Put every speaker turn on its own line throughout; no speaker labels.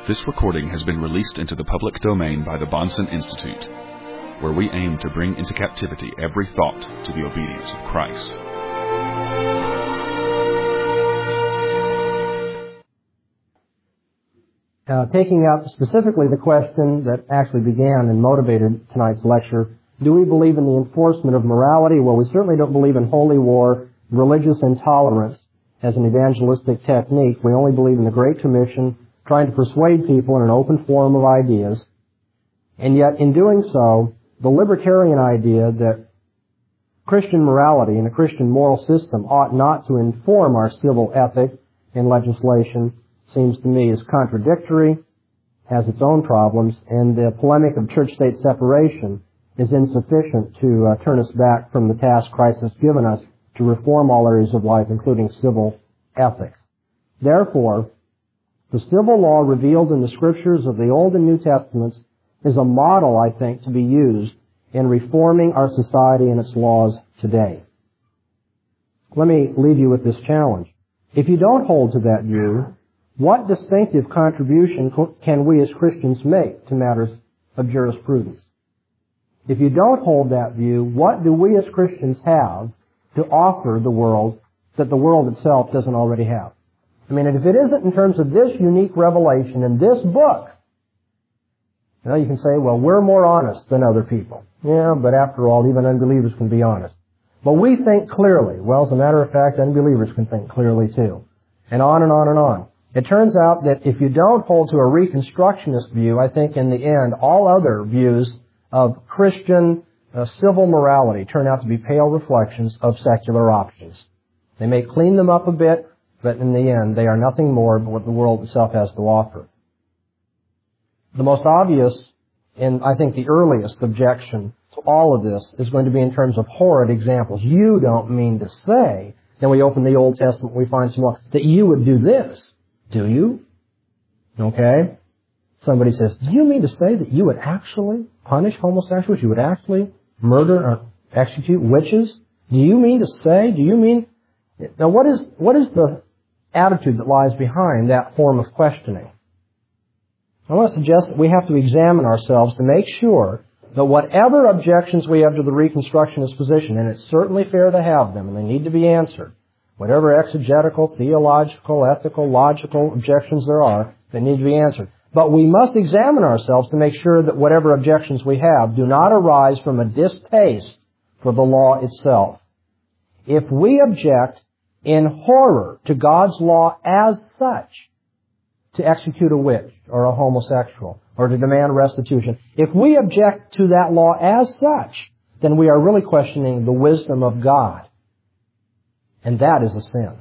This recording has been released into the public domain by the Bahnsen Institute, where we aim to bring into captivity every thought to the obedience of Christ.
Taking up specifically the question that actually began and motivated tonight's lecture, do we believe in the enforcement of morality? Well, we certainly don't believe in holy war, religious intolerance as an evangelistic technique. We only believe in the Great Commission, trying to persuade people in an open forum of ideas. And yet, in doing so, the libertarian idea that Christian morality and a Christian moral system ought not to inform our civil ethic and legislation seems to me is contradictory, has its own problems, and the polemic of church-state separation is insufficient to turn us back from the task Christ has given us to reform all areas of life, including civil ethics. Therefore, the civil law revealed in the Scriptures of the Old and New Testaments is a model, I think, to be used in reforming our society and its laws today. Let me leave you with this challenge. If you don't hold to that view, what distinctive contribution can we as Christians make to matters of jurisprudence? If you don't hold that view, what do we as Christians have to offer the world that the world itself doesn't already have? I mean, if it isn't in terms of this unique revelation in this book, you can say, well, we're more honest than other people. Yeah, but after all, even unbelievers can be honest. But we think clearly. Well, as a matter of fact, unbelievers can think clearly too. And on and on and on. It turns out that if you don't hold to a Reconstructionist view, I think in the end, all other views of Christian civil morality turn out to be pale reflections of secular options. They may clean them up a bit, but in the end, they are nothing more but what the world itself has to offer. The most obvious, and I think the earliest objection to all of this is going to be in terms of horrid examples. You don't mean to say, then we open the Old Testament, we find some law, that you would do this, do you? Okay? Somebody says, do you mean to say that you would actually punish homosexuals? You would actually murder or execute witches? Do you mean to say, now what is the attitude that lies behind that form of questioning? I want to suggest that we have to examine ourselves to make sure that whatever objections we have to the Reconstructionist position, and it's certainly fair to have them, and they need to be answered, whatever exegetical, theological, ethical, logical objections there are, they need to be answered. But we must examine ourselves to make sure that whatever objections we have do not arise from a distaste for the law itself. If we object in horror to God's law as such, to execute a witch or a homosexual or to demand restitution, if we object to that law as such, then we are really questioning the wisdom of God. And that is a sin.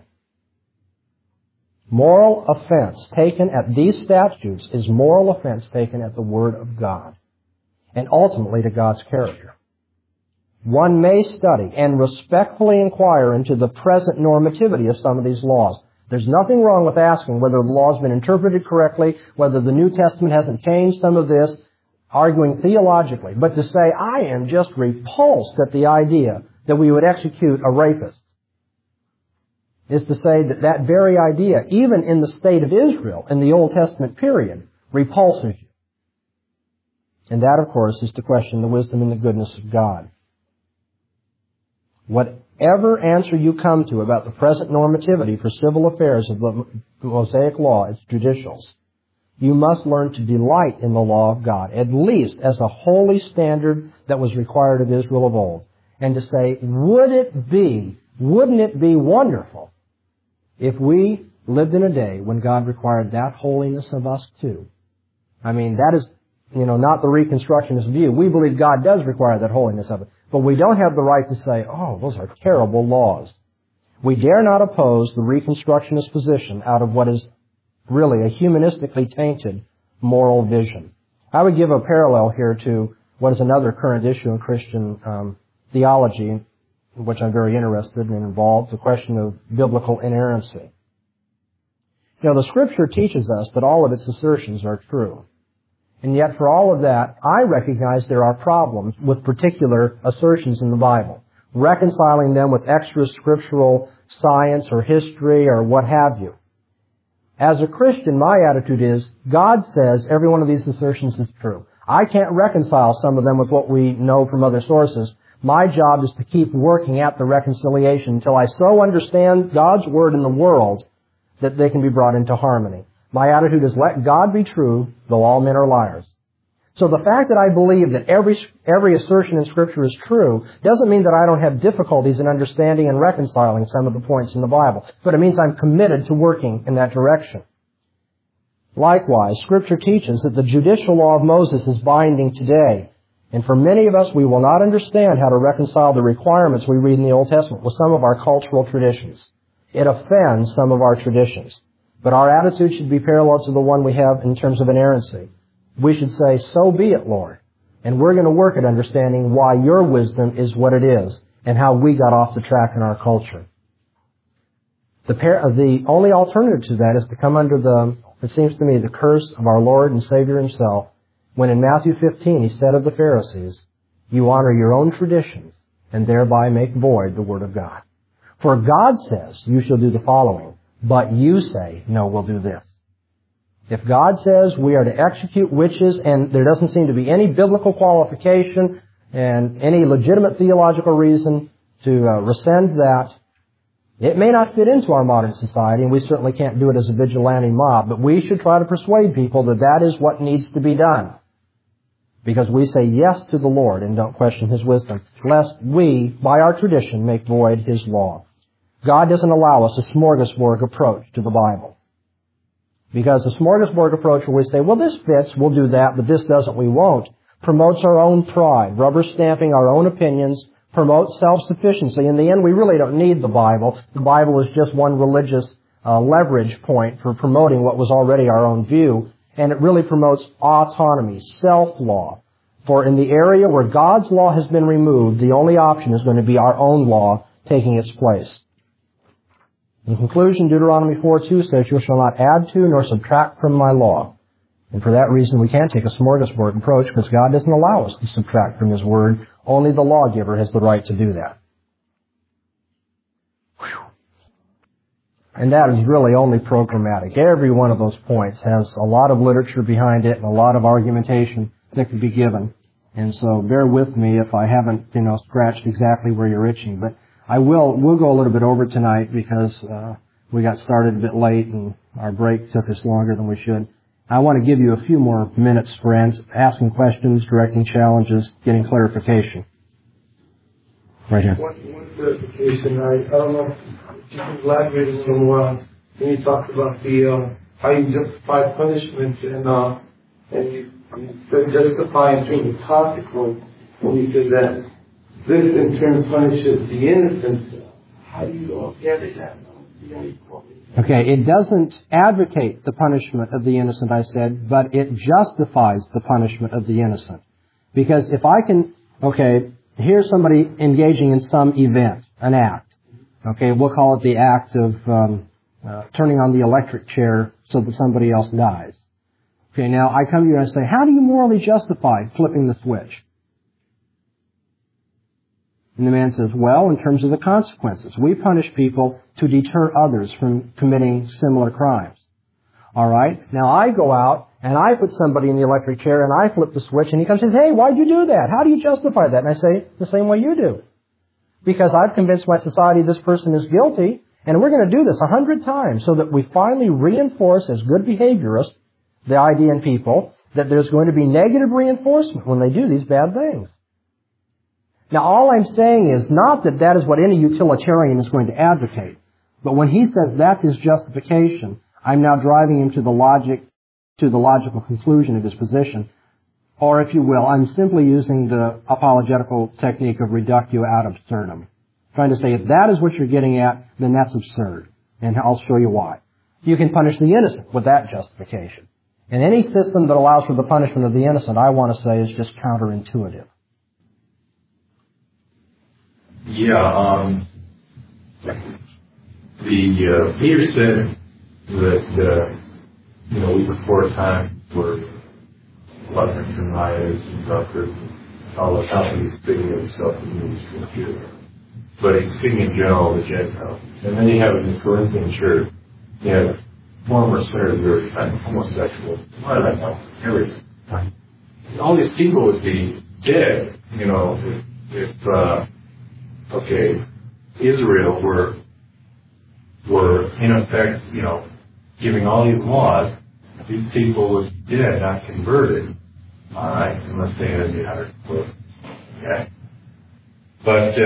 Moral offense taken at these statutes is moral offense taken at the Word of God and ultimately to God's character. One may study and respectfully inquire into the present normativity of some of these laws. There's nothing wrong with asking whether the law has been interpreted correctly, whether the New Testament hasn't changed some of this, arguing theologically. But to say, I am just repulsed at the idea that we would execute a rapist, is to say that that very idea, even in the state of Israel, in the Old Testament period, repulses you. And that, of course, is to question the wisdom and the goodness of God. Whatever answer you come to about the present normativity for civil affairs of the Mosaic Law, its judicials, you must learn to delight in the law of God, at least as a holy standard that was required of Israel of old. And to say, wouldn't it be wonderful if we lived in a day when God required that holiness of us too? I mean, that is, not the Reconstructionist view. We believe God does require that holiness of it. But we don't have the right to say, oh, those are terrible laws. We dare not oppose the Reconstructionist position out of what is really a humanistically tainted moral vision. I would give a parallel here to what is another current issue in Christian theology, in which I'm very interested and involved, the question of biblical inerrancy. The Scripture teaches us that all of its assertions are true. And yet for all of that, I recognize there are problems with particular assertions in the Bible. Reconciling them with extra scriptural science or history or what have you. As a Christian, my attitude is, God says every one of these assertions is true. I can't reconcile some of them with what we know from other sources. My job is to keep working at the reconciliation until I so understand God's Word in the world that they can be brought into harmony. My attitude is, let God be true, though all men are liars. So the fact that I believe that every assertion in Scripture is true doesn't mean that I don't have difficulties in understanding and reconciling some of the points in the Bible, but it means I'm committed to working in that direction. Likewise, Scripture teaches that the judicial law of Moses is binding today, and for many of us, we will not understand how to reconcile the requirements we read in the Old Testament with some of our cultural traditions. It offends some of our traditions, but our attitude should be parallel to the one we have in terms of inerrancy. We should say, so be it, Lord. And we're going to work at understanding why your wisdom is what it is and how we got off the track in our culture. The only alternative to that is to come under it seems to me, the curse of our Lord and Savior Himself, when in Matthew 15 He said of the Pharisees, you honor your own traditions and thereby make void the Word of God. For God says, you shall do the following, but you say, no, we'll do this. If God says we are to execute witches and there doesn't seem to be any biblical qualification and any legitimate theological reason to rescind that, it may not fit into our modern society, and we certainly can't do it as a vigilante mob, but we should try to persuade people that that is what needs to be done. Because we say yes to the Lord and don't question His wisdom, lest we, by our tradition, make void His law. God doesn't allow us a smorgasbord approach to the Bible. Because the smorgasbord approach where we say, well, this fits, we'll do that, but this doesn't, we won't, promotes our own pride, rubber stamping our own opinions, promotes self-sufficiency. In the end, we really don't need the Bible. The Bible is just one religious leverage point for promoting what was already our own view. And it really promotes autonomy, self-law. For in the area where God's law has been removed, the only option is going to be our own law taking its place. In conclusion, Deuteronomy 4:2 says, you shall not add to nor subtract from my law. And for that reason, we can't take a smorgasbord approach because God doesn't allow us to subtract from His Word. Only the lawgiver has the right to do that. Whew. And that is really only programmatic. Every one of those points has a lot of literature behind it and a lot of argumentation that could be given. And so bear with me if I haven't, scratched exactly where you're itching. But we'll go a little bit over tonight because we got started a bit late and our break took us longer than we should. I want to give you a few more minutes for asking questions, directing challenges, getting clarification. Right here.
One clarification. I don't know if you can elaborate a little more when you talked about how you justify punishment and you justify in terms of topical when you said that this in turn punishes the innocent. How do you get it that?
Okay, it doesn't advocate the punishment of the innocent, I said, but it justifies the punishment of the innocent. Because if I can, here's somebody engaging in some event, an act. Okay, we'll call it the act of turning on the electric chair so that somebody else dies. Okay, now I come to you and I say, how do you morally justify flipping the switch? And the man says, well, in terms of the consequences, we punish people to deter others from committing similar crimes. All right? Now I go out and I put somebody in the electric chair and I flip the switch and he comes and says, hey, why'd you do that? How do you justify that? And I say, the same way you do. Because I've convinced my society this person is guilty and we're going to do this 100 times so that we finally reinforce as good behaviorists the idea in people that there's going to be negative reinforcement when they do these bad things. Now, all I'm saying is not that that is what any utilitarian is going to advocate, but when he says that's his justification, I'm now driving him to the logical conclusion of his position. Or, if you will, I'm simply using the apologetical technique of reductio ad absurdum. Trying to say if that is what you're getting at, then that's absurd. And I'll show you why. You can punish the innocent with that justification. And any system that allows for the punishment of the innocent, I want to say, is just counterintuitive.
Yeah, Peter said that, we before time were Buttons and Myers and Duckers, all the companies speaking of himself in the ministry. But he's speaking in general of the Gentiles. And then you have in the Corinthian church, you have former sinners were kind of homosexual. Why did I know everything? All these people would be dead, if Israel were in effect, giving all these laws. These people would be dead, not converted. All right, unless they had the 100 foot. Okay. But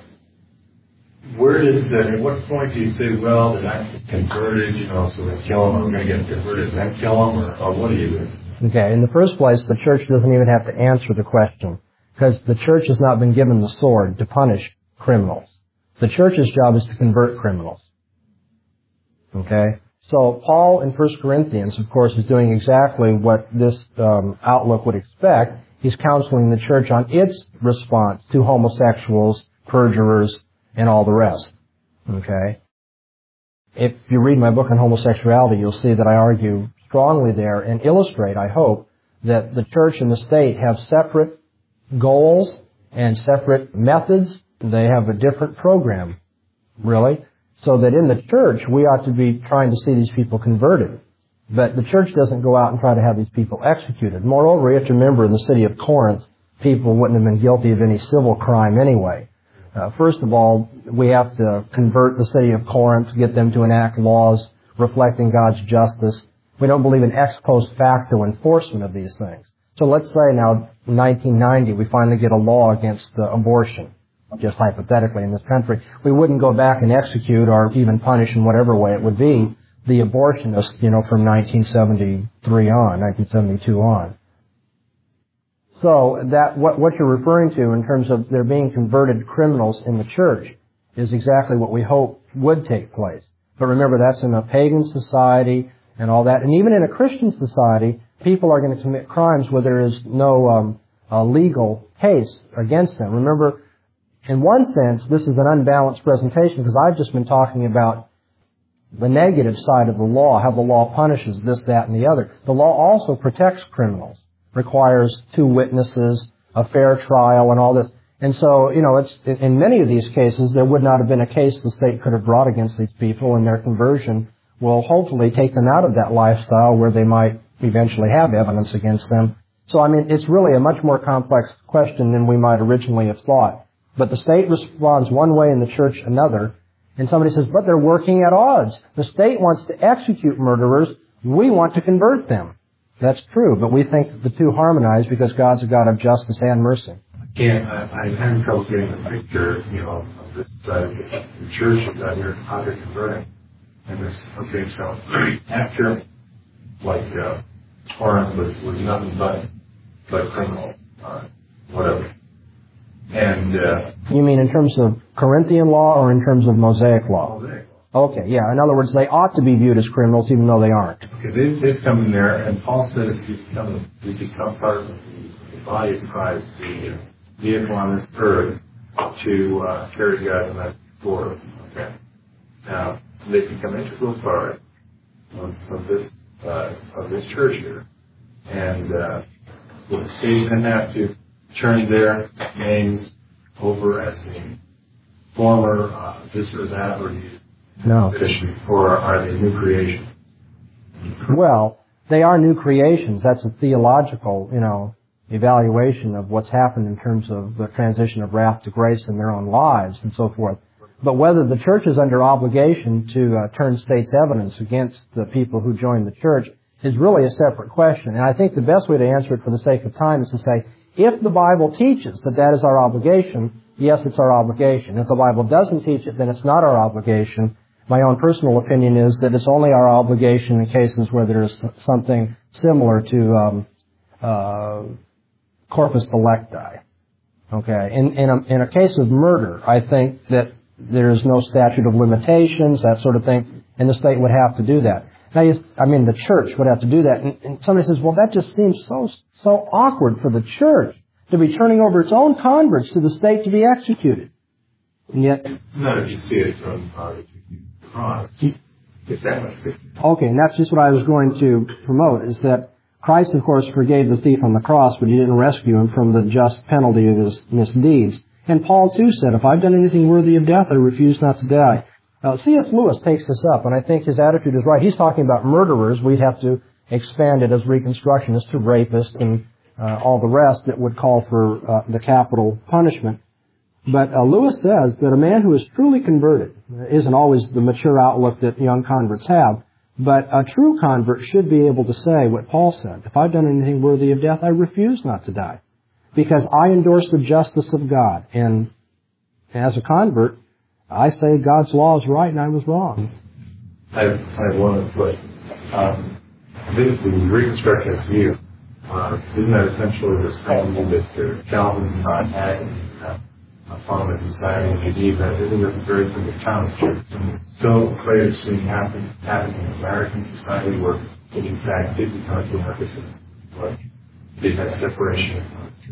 at what point do you say, well, they're not converted, so we kill them, or we're going to get converted and then kill them, or what do you do?
Okay, in the first place, the church doesn't even have to answer the question, because the church has not been given the sword to punish criminals. The church's job is to convert criminals. Okay? So Paul in 1 Corinthians, of course, is doing exactly what this outlook would expect. He's counseling the church on its response to homosexuals, perjurers, and all the rest. Okay? If you read my book on homosexuality, you'll see that I argue strongly there and illustrate, I hope, that the church and the state have separate goals and separate methods. They have a different program, really. So that in the church, we ought to be trying to see these people converted. But the church doesn't go out and try to have these people executed. Moreover, you have to remember in the city of Corinth, people wouldn't have been guilty of any civil crime anyway. First of all, we have to convert the city of Corinth, get them to enact laws reflecting God's justice. We don't believe in ex post facto enforcement of these things. So let's say now, in 1990, we finally get a law against abortion, just hypothetically in this country. We wouldn't go back and execute or even punish in whatever way it would be the abortionists, from 1973 on, 1972 on. So that what you're referring to in terms of there being converted criminals in the church is exactly what we hope would take place. But remember, that's in a pagan society and all that. And even in a Christian society, people are going to commit crimes where there is no legal case against them. Remember, in one sense, this is an unbalanced presentation because I've just been talking about the negative side of the law, how the law punishes this, that, and the other. The law also protects criminals, requires 2 witnesses, a fair trial, and all this. And so, it's in many of these cases, there would not have been a case the state could have brought against these people, and their conversion will hopefully take them out of that lifestyle where they might eventually have evidence against them. So, it's really a much more complex question than we might originally have thought. But the state responds one way and the church another. And somebody says, but they're working at odds. The state wants to execute murderers. We want to convert them. That's true, but we think that the two harmonize because God's a God of justice and mercy.
I'm having trouble getting the picture, of this side of the church that you're how they're converting. And this, so after, Corinth was nothing but criminal, whatever. And
you mean in terms of Corinthian law or in terms of Mosaic law?
Mosaic.
Okay, yeah. In other words, they ought to be viewed as criminals even though they aren't.
Okay, they've come in there, and Paul said if you become part of the body of Christ, the vehicle on this earth to carry God's message forward. Okay. Now they become integral part of this church here, and the state doesn't have to turn their names over as the former this or that, or
no.
Or are they new creations?
Well, they are new creations. That's a theological, evaluation of what's happened in terms of the transition of wrath to grace in their own lives and so forth. But whether the church is under obligation to turn state's evidence against the people who join the church is really a separate question. And I think the best way to answer it for the sake of time is to say, if the Bible teaches that is our obligation, yes, it's our obligation. If the Bible doesn't teach it, then it's not our obligation. My own personal opinion is that it's only our obligation in cases where there's something similar to corpus delicti. Okay, in a case of murder, I think that there is no statute of limitations, that sort of thing, and the state would have to do that. Now, the church would have to do that. And somebody says, well, that just seems so awkward for the church to be turning over its own converts to the state to be executed. And yet...
Not if you see it from the cross. It's that much different.
Okay, and that's just what I was going to promote, is that Christ, of course, forgave the thief on the cross, but he didn't rescue him from the just penalty of his misdeeds. And Paul, too, said, if I've done anything worthy of death, I refuse not to die. C.S. Lewis takes this up, and I think his attitude is right. He's talking about murderers. We'd have to expand it as Reconstructionists to rapists and all the rest that would call for the capital punishment. But Lewis says that a man who is truly converted isn't always the mature outlook that young converts have, but a true convert should be able to say what Paul said, if I've done anything worthy of death, I refuse not to die, because I endorse the justice of God. And as a convert, I say God's law is right and I was wrong.
I have one other question. The Reconstructionist view, isn't that essentially the same that Calvin had in Parliament Society in Geneva? Isn't it very thing that Thomas Jefferson so clear to see happening in American society where, in fact, did become to Marxism? But did that separation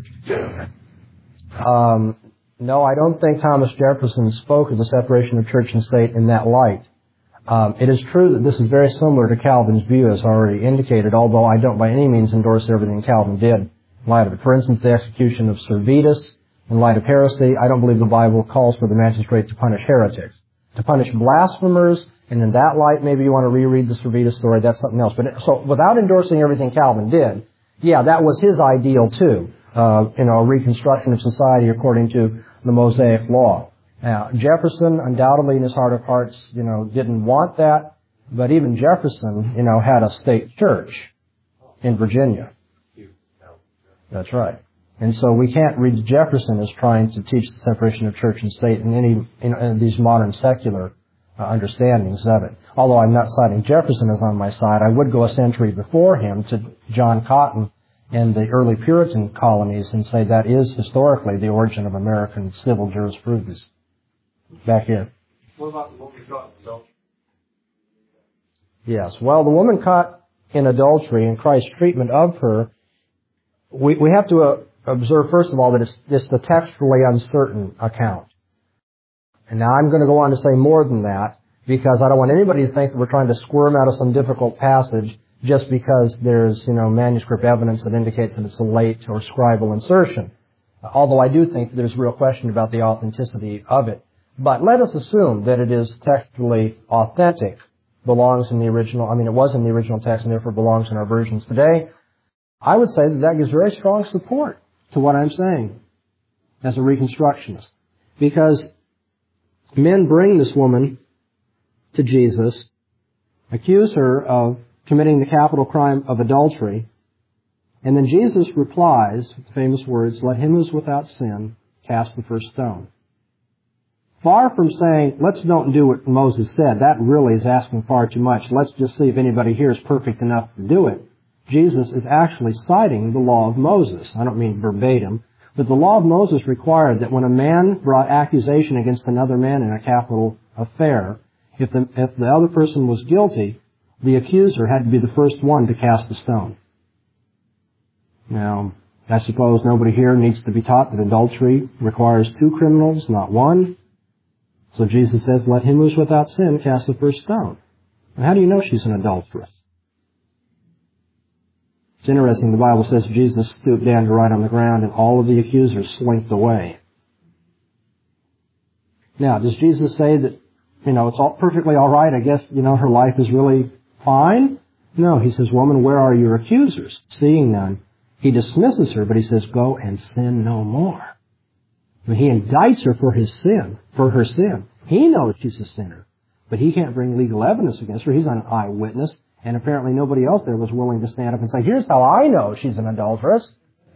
of
No, I don't think Thomas Jefferson spoke of the separation of church and state in that light. It is true that this is very similar to Calvin's view, as already indicated, although I don't by any means endorse everything Calvin did in light of it. For instance, the execution of Servetus in light of heresy. I don't believe the Bible calls for the magistrate to punish heretics. To punish blasphemers, and in that light, maybe you want to reread the Servetus story, that's something else. But so, without endorsing everything Calvin did, yeah, that was his ideal too. A reconstruction of society according to the Mosaic Law. Now, Jefferson, undoubtedly in his heart of hearts, didn't want that, but even Jefferson, had a state church in Virginia. That's right. And so we can't read Jefferson as trying to teach the separation of church and state in any in these modern secular understandings of it. Although I'm not citing Jefferson as on my side, I would go a century before him to John Cotton and the early Puritan colonies and say that is historically the origin of American civil jurisprudence. Back here.
What about the woman caught in adultery?
Yes. Well, the woman caught in adultery and Christ's treatment of her, we have to observe, first of all, that it's the textually uncertain account. And now I'm going to go on to say more than that, because I don't want anybody to think that we're trying to squirm out of some difficult passage just because there's, manuscript evidence that indicates that it's a late or scribal insertion. Although I do think there's real question about the authenticity of it. But let us assume that it is textually authentic, belongs in the original, it was in the original text and therefore belongs in our versions today. I would say that gives very strong support to what I'm saying as a Reconstructionist. Because men bring this woman to Jesus, accuse her of committing the capital crime of adultery, and then Jesus replies with the famous words, "Let him who is without sin cast the first stone." Far from saying, let's don't do what Moses said, that really is asking far too much. Let's just see if anybody here is perfect enough to do it. Jesus is actually citing the law of Moses. I don't mean verbatim, but the law of Moses required that when a man brought accusation against another man in a capital affair, if the other person was guilty, the accuser had to be the first one to cast the stone. Now, I suppose nobody here needs to be taught that adultery requires two criminals, not one. So Jesus says, let him who is without sin cast the first stone. Now, how do you know she's an adulteress? It's interesting, the Bible says Jesus stooped down to write on the ground and all of the accusers slinked away. Now, does Jesus say that, it's all perfectly all right, I guess, her life is really fine? No, he says, woman, where are your accusers? Seeing none. He dismisses her, but he says, go and sin no more. He indicts her for her sin. He knows she's a sinner, but he can't bring legal evidence against her. He's an eyewitness, and apparently nobody else there was willing to stand up and say, here's how I know she's an adulteress.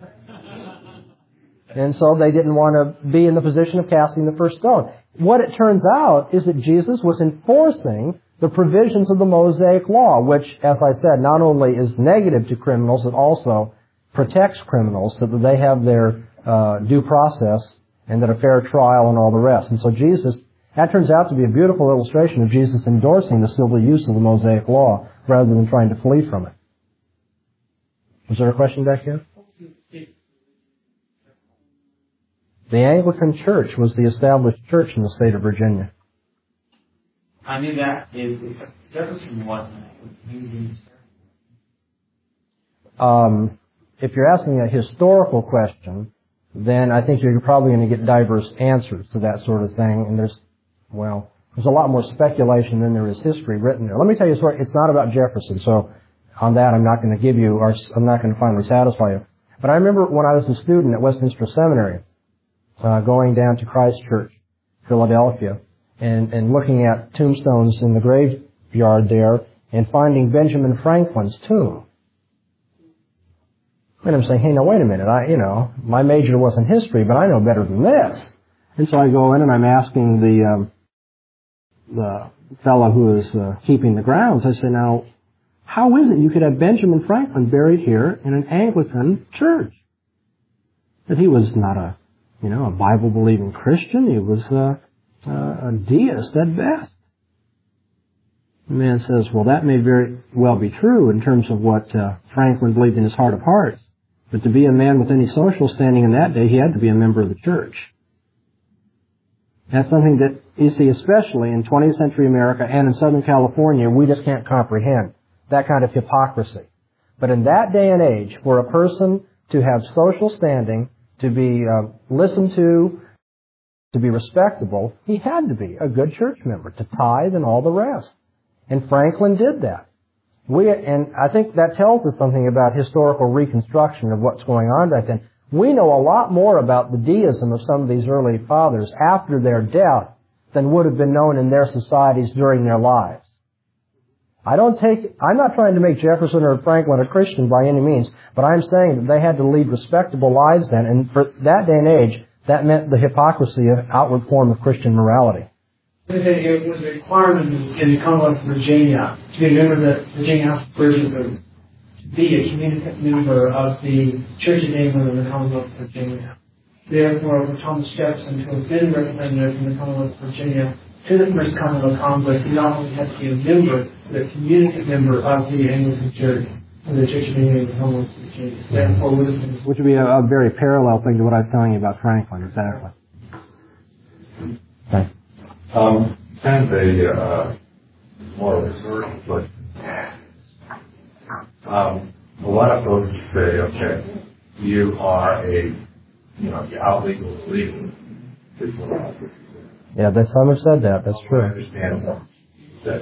And so they didn't want to be in the position of casting the first stone. What it turns out is that Jesus was enforcing the provisions of the Mosaic Law, which, as I said, not only is negative to criminals, it also protects criminals so that they have their due process and that a fair trial and all the rest. And so that turns out to be a beautiful illustration of Jesus endorsing the civil use of the Mosaic Law rather than trying to flee from it. Was there a question back here? The Anglican Church was the established church in the state of Virginia.
I knew that if Jefferson wasn't, he would be.
If you're asking a historical question, then I think you're probably going to get diverse answers to that sort of thing. And There's a lot more speculation than there is history written there. Let me tell you a story. It's not about Jefferson, so on that I'm not going to give you, or I'm not going to finally satisfy you. But I remember when I was a student at Westminster Seminary, going down to Christ Church, Philadelphia, and looking at tombstones in the graveyard there, and finding Benjamin Franklin's tomb. And I'm saying, hey, now wait a minute, my major wasn't history, but I know better than this. And so I go in and I'm asking the fellow who is keeping the grounds, I say, now, how is it you could have Benjamin Franklin buried here in an Anglican church? That he was not a Bible-believing Christian. He was a deist at best. The man says, well, that may very well be true in terms of what Franklin believed in his heart of hearts. But to be a man with any social standing in that day, he had to be a member of the church. That's something that you see especially in 20th century America and in Southern California, we just can't comprehend that kind of hypocrisy. But in that day and age, for a person to have social standing, to be listened to be respectable, he had to be a good church member, to tithe and all the rest. And Franklin did that. And I think that tells us something about historical reconstruction of what's going on back then. We know a lot more about the deism of some of these early fathers after their death than would have been known in their societies during their lives. I'm not trying to make Jefferson or Franklin a Christian by any means, but I'm saying that they had to lead respectable lives then, and for that day and age, that meant the hypocrisy of outward form of Christian morality.
It was a requirement in the Commonwealth of Virginia to be a member of the Virginia House of Burgesses, to be a communicant member of the Church of England in the Commonwealth of Virginia. Therefore, Thomas Jefferson, who has been representative in the Commonwealth of Virginia to the First Commonwealth Congress, he not only had to be a member, but a communicant member of the Anglican Church, of the Church of England in the Commonwealth of Virginia. Therefore,
which would be a very parallel thing to what I was telling you about Franklin, exactly. Okay.
Kind of a more of a historical question. A lot of folks say, okay, you are you out legal.
Yeah, some have said that. That's true.
I understand that.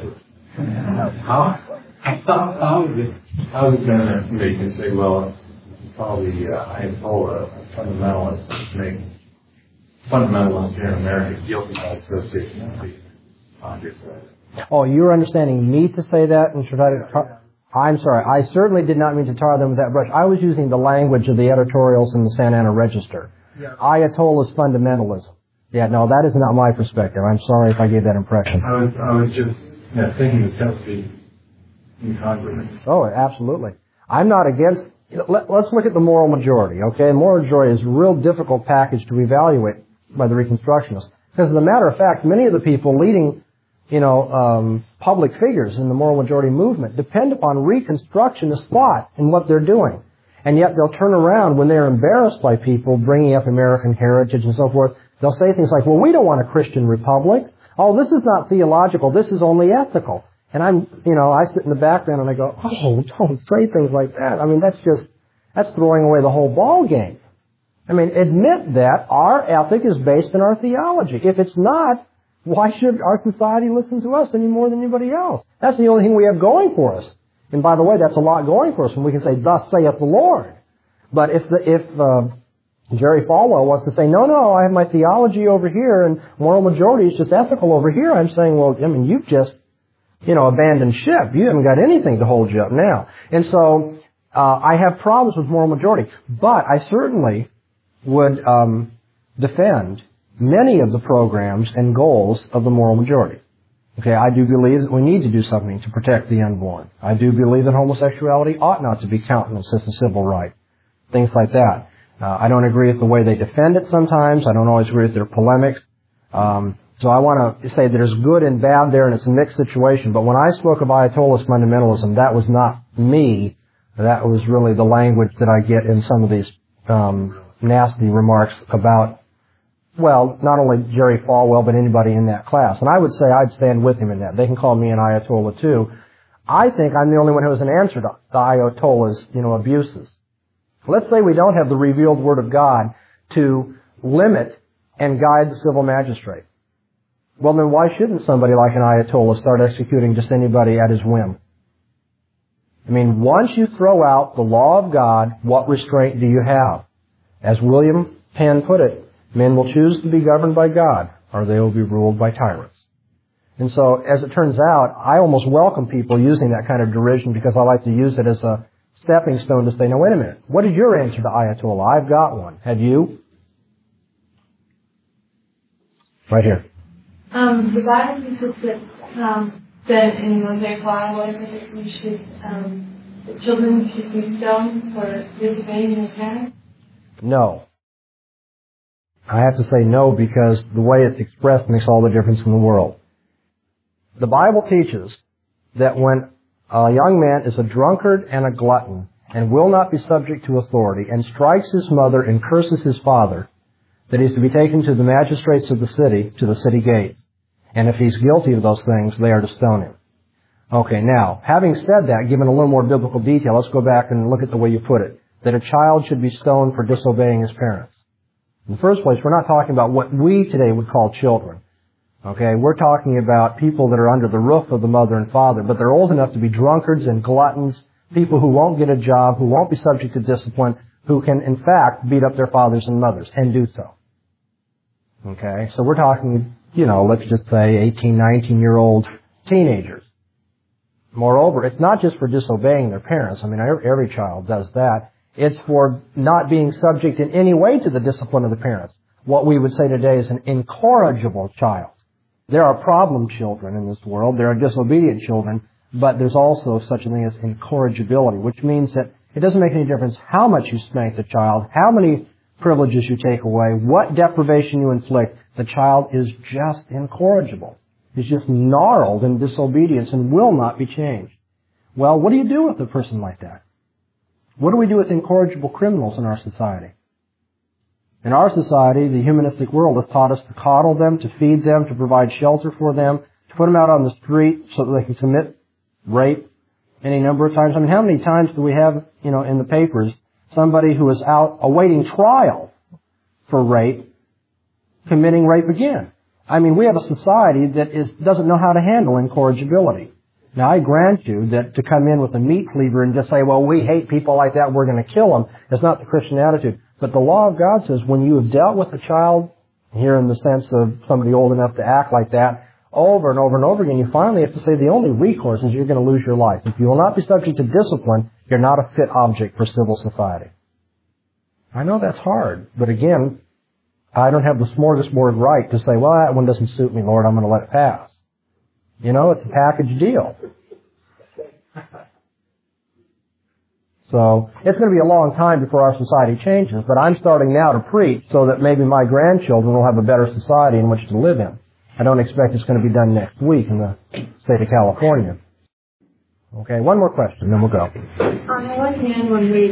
How is it going to make you say, well, probably Ayatollah, a fundamentalist, make fundamentalists here in America guilty by association with the Congress?
Oh, you're understanding me to say that and try to... I'm sorry. I certainly did not mean to tar them with that brush. I was using the language of the editorials in the Santa Ana Register. Yeah. Ayatollah's fundamentalism. Yeah, no, that is not my perspective. I'm sorry if I gave that impression.
I was just thinking it's got to be incongruous.
Oh, absolutely. I'm not against... Let's look at the moral majority, okay? The moral majority is a real difficult package to evaluate by the Reconstructionists. Because as a matter of fact, many of the people leading, public figures in the moral majority movement depend upon Reconstructionist thought in what they're doing. And yet they'll turn around when they're embarrassed by people bringing up American heritage and so forth. They'll say things like, well, we don't want a Christian republic. Oh, this is not theological. This is only ethical. And I sit in the background and I go, oh, don't say things like that. I mean, that's throwing away the whole ball game. I mean, admit that our ethic is based in our theology. If it's not, why should our society listen to us any more than anybody else? That's the only thing we have going for us. And by the way, that's a lot going for us when we can say, thus saith the Lord. But if Jerry Falwell wants to say, no, I have my theology over here and moral majority is just ethical over here, I'm saying, well, you've just, abandoned ship. You haven't got anything to hold you up now. And so, I have problems with moral majority. But I certainly would defend many of the programs and goals of the moral majority. Okay, I do believe that we need to do something to protect the unborn. I do believe that homosexuality ought not to be countenanced as a civil right. Things like that. I don't agree with the way they defend it sometimes. I don't always agree with their polemics. So I want to say that there's good and bad there, and it's a mixed situation. But when I spoke of Ayatollah's fundamentalism, that was not me. That was really the language that I get in some of these nasty remarks about, well, not only Jerry Falwell, but anybody in that class. And I would say I'd stand with him in that. They can call me an Ayatollah too. I think I'm the only one who has an answer to Ayatollah's, abuses. Let's say we don't have the revealed Word of God to limit and guide the civil magistrate. Well, then why shouldn't somebody like an Ayatollah start executing just anybody at his whim? I mean, once you throw out the law of God, what restraint do you have? As William Penn put it, men will choose to be governed by God, or they will be ruled by tyrants. And so, as it turns out, I almost welcome people using that kind of derision because I like to use it as a stepping stone to say, now wait a minute, what is your answer to Ayatollah? I've got one. Have you? Right here.
The Bible teaches that in Mosaic law, whatever that we should, the children should be stoned for disobeying their parents?
No. I have to say no because the way it's expressed makes all the difference in the world. The Bible teaches that when a young man is a drunkard and a glutton and will not be subject to authority and strikes his mother and curses his father, that he is to be taken to the magistrates of the city, to the city gates. And if he's guilty of those things, they are to stone him. Okay, now, having said that, given a little more biblical detail, let's go back and look at the way you put it. That a child should be stoned for disobeying his parents. In the first place, we're not talking about what we today would call children. Okay, we're talking about people that are under the roof of the mother and father, but they're old enough to be drunkards and gluttons, people who won't get a job, who won't be subject to discipline, who can, in fact, beat up their fathers and mothers, and do so. Okay, so we're talking, let's just say 18, 19-year-old teenagers. Moreover, it's not just for disobeying their parents. I mean, every child does that. It's for not being subject in any way to the discipline of the parents. What we would say today is an incorrigible child. There are problem children in this world. There are disobedient children, but there's also such a thing as incorrigibility, which means that it doesn't make any difference how much you spank the child, how many privileges you take away, what deprivation you inflict. The child is just incorrigible. He's just gnarled in disobedience and will not be changed. Well, what do you do with a person like that? What do we do with incorrigible criminals in our society? In our society, the humanistic world has taught us to coddle them, to feed them, to provide shelter for them, to put them out on the street so that they can commit rape any number of times. I mean, how many times do we have, in the papers, somebody who is out awaiting trial for rape, committing rape again? I mean, we have a society that doesn't know how to handle incorrigibility. Now, I grant you that to come in with a meat cleaver and just say, well, we hate people like that, we're going to kill them, is not the Christian attitude. But the law of God says when you have dealt with a child, here in the sense of somebody old enough to act like that, over and over and over again, you finally have to say the only recourse is you're going to lose your life. If you will not be subject to discipline, you're not a fit object for civil society. I know that's hard, but again, I don't have the smorgasbord right to say, well, that one doesn't suit me, Lord, I'm going to let it pass. It's a package deal. So, it's going to be a long time before our society changes, but I'm starting now to preach so that maybe my grandchildren will have a better society in which to live in. I don't expect it's going to be done next week in the state of California. Okay, one more question, then we'll go.
On the one hand,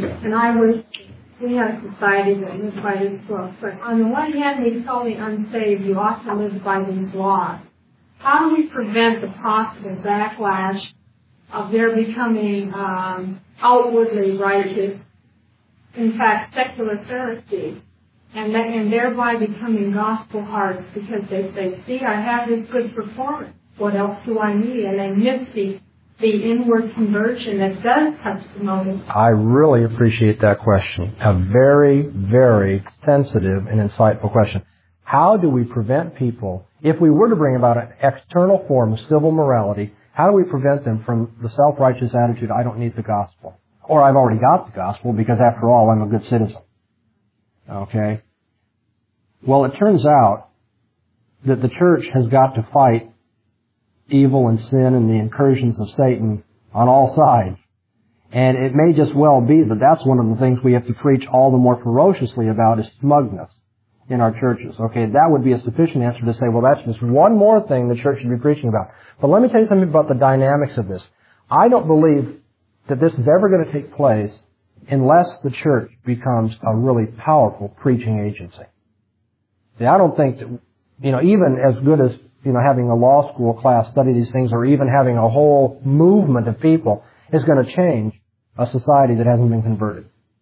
we had a society that lived by this book, but on the one hand, they tell the unsaved you ought to live by these laws. How do we prevent the possible backlash of their becoming outwardly righteous, in fact, secular Pharisees, and thereby becoming gospel hearts because they say, see, I have this good performance. What else do I need? And they miss the inward conversion that does touch the motive.
I really appreciate that question. A very, very sensitive and insightful question. How do we prevent people, if we were to bring about an external form of civil morality, how do we prevent them from the self-righteous attitude, I don't need the gospel? Or I've already got the gospel because after all, I'm a good citizen. Okay? Well, it turns out that the church has got to fight evil and sin and the incursions of Satan on all sides. And it may just well be that that's one of the things we have to preach all the more ferociously about is smugness in our churches. Okay, that would be a sufficient answer to say, well, that's just one more thing the church should be preaching about. But let me tell you something about the dynamics of this. I don't believe that this is ever going to take place unless the church becomes a really powerful preaching agency. See, I don't think that, even as good as, having a law school class study these things or even having a whole movement of people is going to change a society that hasn't been converted.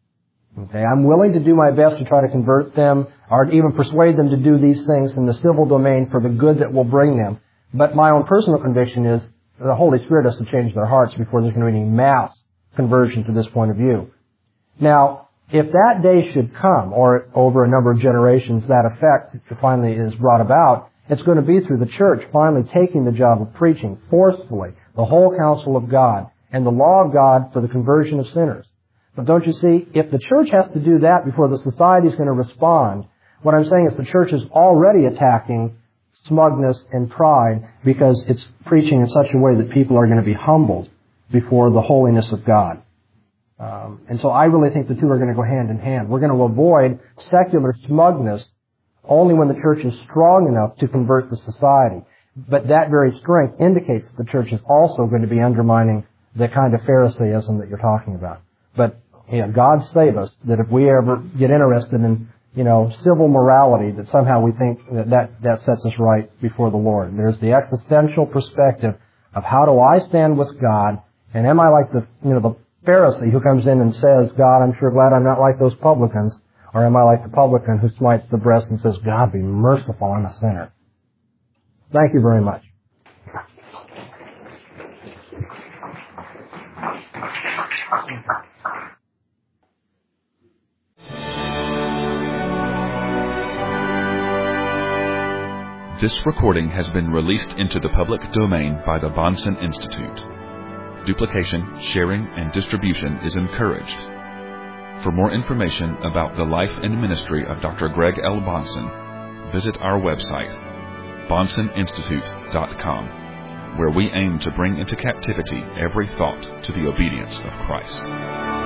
Okay, I'm willing to do my best to try to convert them or even persuade them to do these things in the civil domain for the good that will bring them. But my own personal conviction is the Holy Spirit has to change their hearts before there's going to be any mass conversion to this point of view. Now, if that day should come, or over a number of generations that effect finally is brought about, it's going to be through the church finally taking the job of preaching forcefully the whole counsel of God and the law of God for the conversion of sinners. But don't you see, if the church has to do that before the society is going to respond, what I'm saying is the church is already attacking smugness and pride because it's preaching in such a way that people are going to be humbled before the holiness of God. And so I really think the two are going to go hand in hand. We're going to avoid secular smugness only when the church is strong enough to convert the society. But that very strength indicates that the church is also going to be undermining the kind of Pharisaism that you're talking about. But, God save us that if we ever get interested in, civil morality, that somehow we think that sets us right before the Lord. There's the existential perspective of how do I stand with God, and am I like the Pharisee who comes in and says, God, I'm sure glad I'm not like those publicans, or am I like the publican who smites the breast and says, God, be merciful, I'm a sinner. Thank you very much.
This recording has been released into the public domain by the Bahnsen Institute. Duplication, sharing, and distribution is encouraged. For more information about the life and ministry of Dr. Greg L. Bahnsen, visit our website, BahnsenInstitute.com, where we aim to bring into captivity every thought to the obedience of Christ.